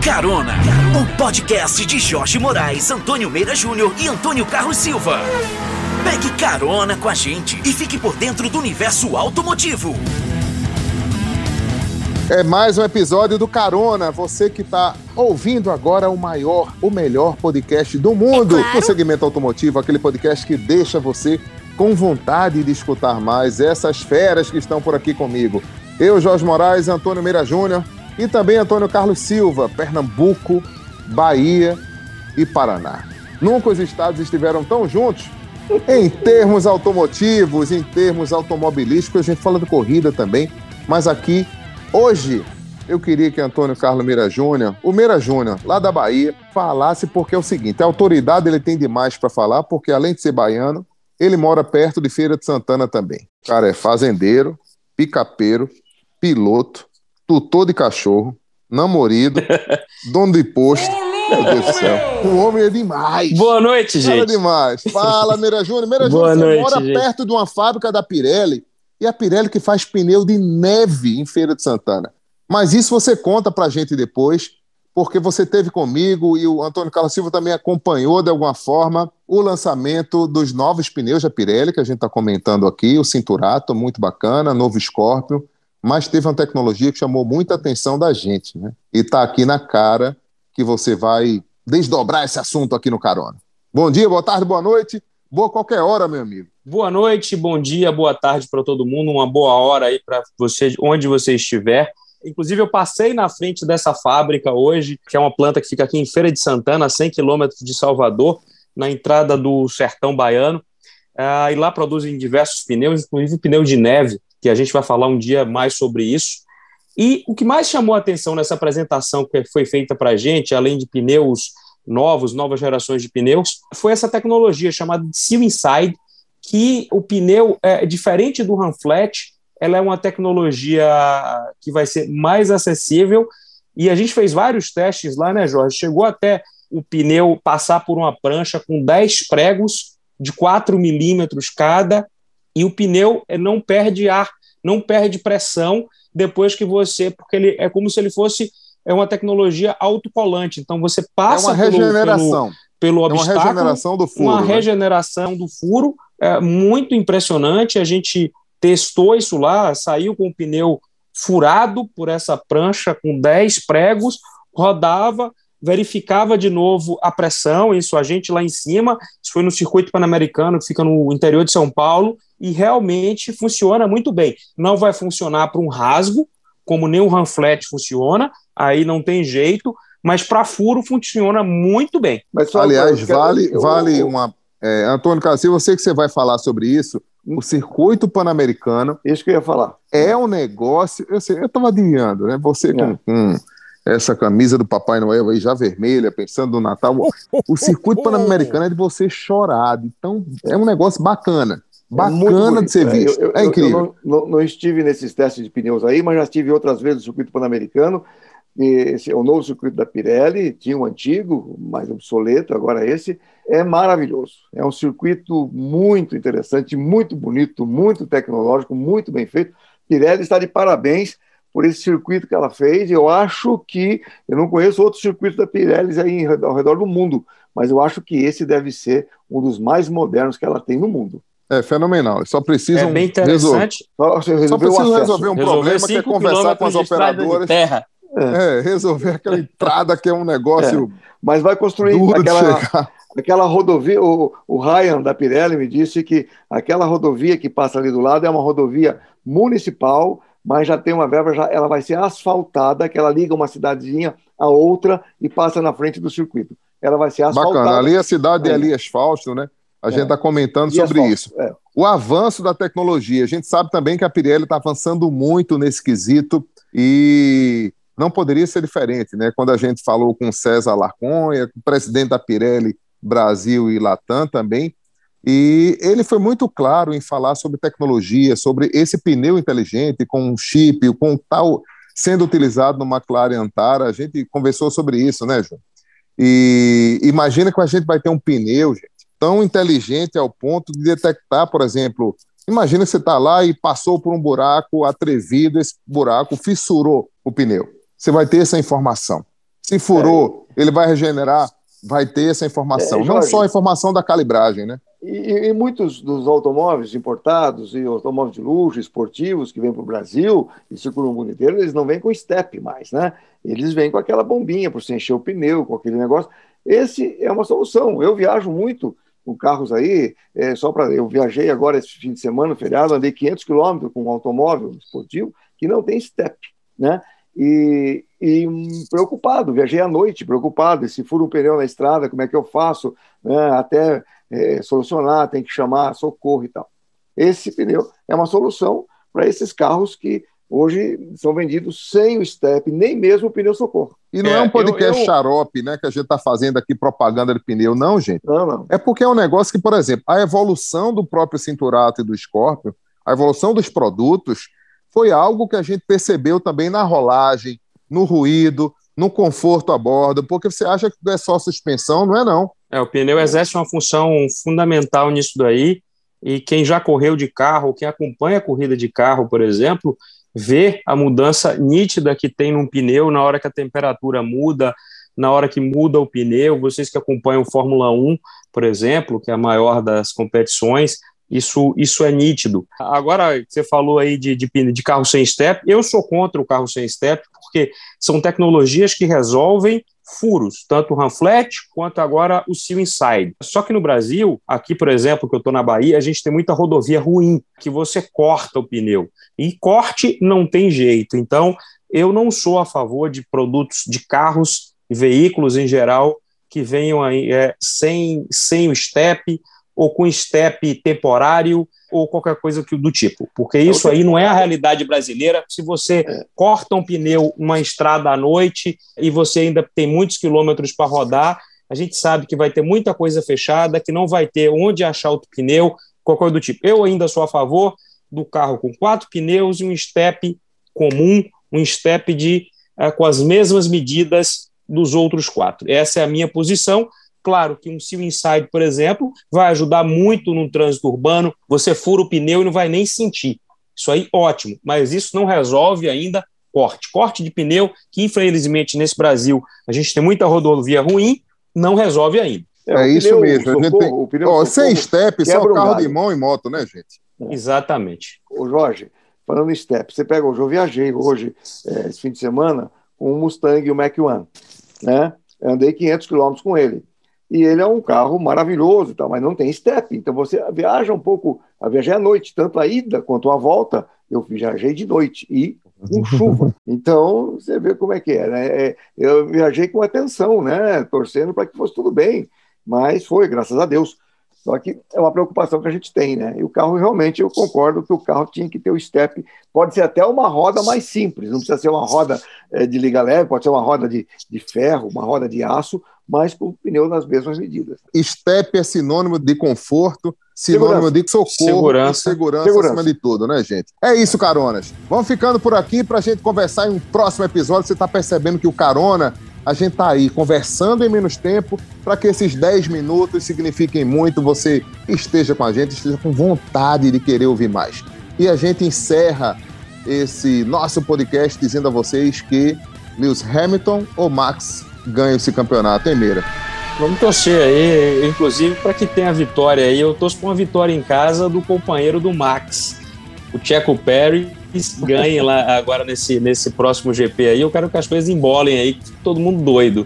Carona, o podcast de Jorge Moraes, Antônio Meira Júnior e Antônio Carlos Silva. Pegue carona com a gente e fique por dentro do universo automotivo. É mais um episódio do Carona. Você que está ouvindo agora o melhor podcast do mundo no segmento automotivo, aquele podcast que deixa você com vontade de escutar mais essas feras que estão por aqui comigo. Eu, Jorge Moraes, Antônio Meira Júnior e também Antônio Carlos Silva, Pernambuco, Bahia e Paraná. Nunca os estados estiveram tão juntos em termos automotivos, em termos automobilísticos. A gente fala de corrida também, mas aqui, hoje, eu queria que Antônio Carlos Meira Júnior, o Meira Júnior, lá da Bahia, falasse, porque é o seguinte, a autoridade ele tem demais para falar, porque além de ser baiano, ele mora perto de Feira de Santana também. O cara é fazendeiro, picapeiro, piloto, tutor de cachorro, namorado, dono de posto. Meu Deus do céu. O homem é demais. Boa noite, gente. É demais. Fala, Meira Júnior. Meira Júnior, você mora perto de uma fábrica da Pirelli, e a Pirelli que faz pneu de neve em Feira de Santana. Mas isso você conta pra gente depois, porque você esteve comigo e o Antônio Carlos Silva também acompanhou de alguma forma o lançamento dos novos pneus da Pirelli, que a gente está comentando aqui, o Cinturato, muito bacana, novo Scorpion, mas teve uma tecnologia que chamou muita atenção da gente, né? E está aqui na cara que você vai desdobrar esse assunto aqui no Carona. Bom dia, boa tarde, boa noite, boa qualquer hora, meu amigo. Boa noite, bom dia, boa tarde para todo mundo, uma boa hora aí para você, onde você estiver. Inclusive, eu passei na frente dessa fábrica hoje, que é uma planta que fica aqui em Feira de Santana, a 100 quilômetros de Salvador, na entrada do sertão baiano, e lá produzem diversos pneus, inclusive pneu de neve, que a gente vai falar um dia mais sobre isso. E o que mais chamou a atenção nessa apresentação que foi feita para a gente, além de pneus novos, novas gerações de pneus, foi essa tecnologia chamada de Seal Inside, que o pneu é diferente do run flat, ela é uma tecnologia que vai ser mais acessível, e a gente fez vários testes lá, né, Jorge? Chegou até o pneu passar por uma prancha com 10 pregos de 4 milímetros cada, e o pneu não perde ar, não perde pressão depois que você, porque ele é como se ele fosse uma tecnologia autocolante, então você passa pelo obstáculo, uma regeneração do furo, uma regeneração do furo, muito impressionante. A gente testou isso lá, saiu com o pneu furado por essa prancha com 10 pregos, rodava, verificava de novo a pressão, isso a gente lá em cima, isso foi no circuito Pan-Americano, que fica no interior de São Paulo, e realmente funciona muito bem. Não vai funcionar para um rasgo, como nem o run flat funciona, aí não tem jeito, mas para furo funciona muito bem. Mas, aliás, vale uma... Antônio Cassil, eu sei que você vai falar sobre isso, o circuito Pan-Americano... Isso que eu ia falar. É um negócio... Eu estava adivinhando, né? Você com essa camisa do Papai Noel aí já vermelha, pensando no Natal. O circuito Pan-Americano é de você chorar. Então, é um negócio bacana. Bacana de ser visto. É incrível. Eu não estive nesses testes de pneus aí, mas já estive outras vezes no circuito Pan-Americano. Esse é o novo circuito da Pirelli, tinha um antigo, mais obsoleto, agora esse. É maravilhoso. É um circuito muito interessante, muito bonito, muito tecnológico, muito bem feito. Pirelli está de parabéns por esse circuito que ela fez. Eu acho que... Eu não conheço outros circuitos da Pirelli aí ao redor do mundo, mas eu acho que esse deve ser um dos mais modernos que ela tem no mundo. É fenomenal. Só precisam bem interessante. resolver um problema que é conversar com as operadoras. Resolver aquela entrada que é um negócio. Mas vai construir aquela rodovia. O Ryan da Pirelli me disse que aquela rodovia que passa ali do lado é uma rodovia municipal, mas já tem uma verba, ela vai ser asfaltada, que ela liga uma cidadezinha a outra e passa na frente do circuito. Ela vai ser asfaltada. Bacana. Ali a cidade é Elias Fausto, né? A gente está comentando sobre isso. O avanço da tecnologia. A gente sabe também que a Pirelli está avançando muito nesse quesito e não poderia ser diferente, né? Quando a gente falou com o César Larconha, o presidente da Pirelli Brasil e Latam também, e ele foi muito claro em falar sobre tecnologia, sobre esse pneu inteligente com um chip, com tal sendo utilizado no McLaren Antara. A gente conversou sobre isso, né, João? E imagina que a gente vai ter um pneu, gente, tão inteligente ao ponto de detectar, por exemplo, imagina que você está lá e passou por um buraco atrevido, esse buraco fissurou o pneu. Você vai ter essa informação. Se furou, ele vai regenerar, vai ter essa informação. Jorge, não só a informação da calibragem, né? E muitos dos automóveis importados e automóveis de luxo, esportivos, que vêm para o Brasil e circulam o mundo inteiro, eles não vêm com step mais, né? Eles vêm com aquela bombinha para você encher o pneu, com aquele negócio. Esse é uma solução. Eu viajo muito com carros aí, eu viajei agora esse fim de semana, feriado, andei 500 quilômetros com um automóvel esportivo que não tem step, né? E preocupado, viajei à noite, preocupado, e se fura um pneu na estrada, como é que eu faço, né? Até solucionar, tem que chamar socorro e tal. Esse pneu é uma solução para esses carros que hoje são vendidos sem o step, nem mesmo o pneu socorro. E não é um podcast xarope, né, que a gente está fazendo aqui propaganda de pneu, não, gente. Não. É porque é um negócio que, por exemplo, a evolução do próprio Cinturato e do Scorpio, a evolução dos produtos, foi algo que a gente percebeu também na rolagem, no ruído, no conforto a bordo, porque você acha que é só suspensão, não é não. O pneu exerce uma função fundamental nisso daí, e quem já correu de carro, quem acompanha a corrida de carro, por exemplo, vê a mudança nítida que tem num pneu na hora que a temperatura muda, na hora que muda o pneu. Vocês que acompanham Fórmula 1, por exemplo, que é a maior das competições, isso é nítido. Agora, você falou aí de carro sem step, eu sou contra o carro sem step, porque são tecnologias que resolvem furos, tanto o run flat quanto agora o seal inside. Só que no Brasil, aqui, por exemplo, que eu estou na Bahia, a gente tem muita rodovia ruim, que você corta o pneu. E corte não tem jeito. Então, eu não sou a favor de produtos de carros e veículos em geral que venham aí sem o step, ou com step temporário, ou qualquer coisa do tipo, porque isso aí não é a realidade brasileira. Se você corta um pneu numa estrada à noite e você ainda tem muitos quilômetros para rodar, a gente sabe que vai ter muita coisa fechada, que não vai ter onde achar outro pneu, qualquer coisa do tipo. Eu ainda sou a favor do carro com 4 pneus e um step comum, um step com as mesmas medidas dos outros 4. Essa é a minha posição. Claro que um seal inside, por exemplo, vai ajudar muito no trânsito urbano. Você fura o pneu e não vai nem sentir. Isso aí, ótimo. Mas isso não resolve ainda corte de pneu, que infelizmente nesse Brasil a gente tem muita rodovia ruim, não resolve ainda. É isso mesmo. Sem step, só carro de mão e moto, né, gente? Exatamente. Ô Jorge, falando em step, você pega hoje, eu viajei hoje, esse fim de semana, com um Mustang e o Mach-1, né? Eu andei 500 quilômetros com ele. E ele é um carro maravilhoso, mas não tem step. Então você viaja um pouco, eu viajei à noite, tanto a ida quanto a volta, eu viajei de noite e com chuva. Então você vê como é que é, né? Eu viajei com atenção, né? Torcendo para que fosse tudo bem, mas foi, graças a Deus. Só que é uma preocupação que a gente tem, né? E o carro, realmente, eu concordo que o carro tinha que ter o step. Pode ser até uma roda mais simples, não precisa ser uma roda de liga leve, pode ser uma roda de ferro, uma roda de aço, mas com o pneu nas mesmas medidas. Step é sinônimo de conforto, sinônimo de socorro e segurança acima de tudo, né, gente? É isso, caronas. Vamos ficando por aqui para a gente conversar em um próximo episódio. Você está percebendo que o Carona, a gente está aí conversando em menos tempo para que esses 10 minutos signifiquem muito, você esteja com a gente, esteja com vontade de querer ouvir mais. E a gente encerra esse nosso podcast dizendo a vocês que Lewis Hamilton ou Max ganham esse campeonato, hein, Meira? Vamos torcer aí, inclusive, para que tenha a vitória aí. Eu torço por uma vitória em casa do companheiro do Max, o Checo Pérez, ganhe lá agora nesse próximo GP aí. Eu quero que as coisas embolem aí, que todo mundo doido.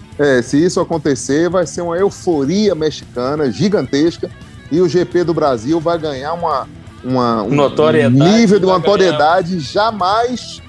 Se isso acontecer, vai ser uma euforia mexicana gigantesca e o GP do Brasil vai ganhar um nível de notoriedade jamais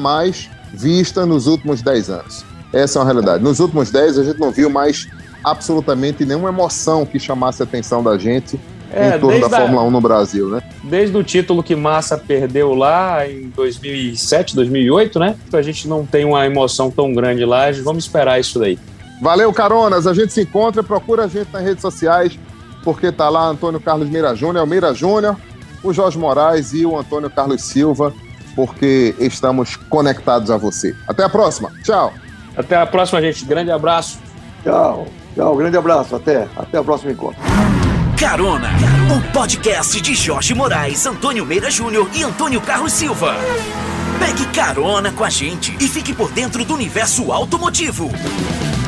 vista nos últimos 10 anos. Essa é uma realidade. Nos últimos 10, a gente não viu mais absolutamente nenhuma emoção que chamasse a atenção da gente em torno da Fórmula 1 no Brasil, né? Desde o título que Massa perdeu lá em 2007, 2008, né? A gente não tem uma emoção tão grande lá, vamos esperar isso daí. Valeu, caronas! A gente se encontra, procura a gente nas redes sociais, porque tá lá Antônio Carlos Meira Júnior, o Meira Júnior, o Jorge Moraes e o Antônio Carlos Silva, porque estamos conectados a você. Até a próxima. Tchau! Até a próxima, gente. Grande abraço. Tchau. Grande abraço. Até o próximo encontro. Carona, o podcast de Jorge Moraes, Antônio Meira Júnior e Antônio Carlos Silva. Pegue carona com a gente e fique por dentro do universo automotivo.